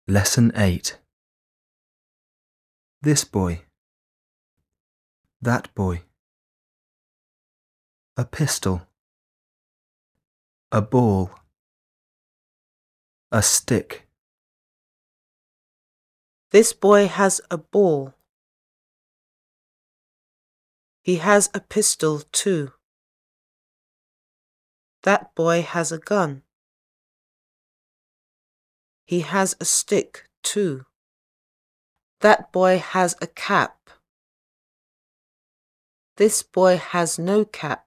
Lesson 8. This boy. That boy. A pistol. A ball. A stick. This boy has a ball. He has a pistol too. That boy has a gun. He has a stick too. That boy has a cap. This boy has no cap.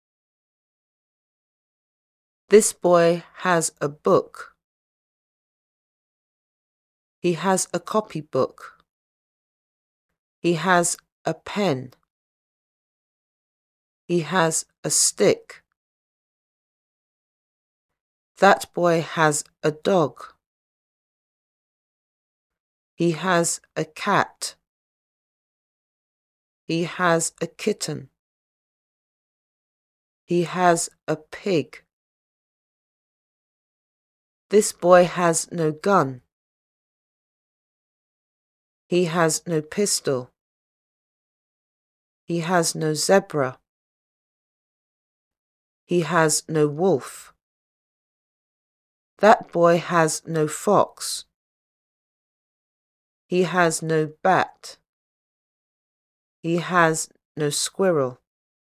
This boy has a book. He has a copybook. He has a pen. He has a stick. That boy has a dog. He has a cat. He has a kitten. He has a pig. This boy has no gun. He has no pistol. He has no zebra. He has no wolf. That boy has no fox. He has no bat. He has no squirrel.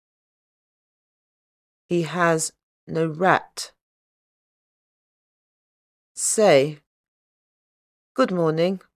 He has no rat. Say, "Good morning."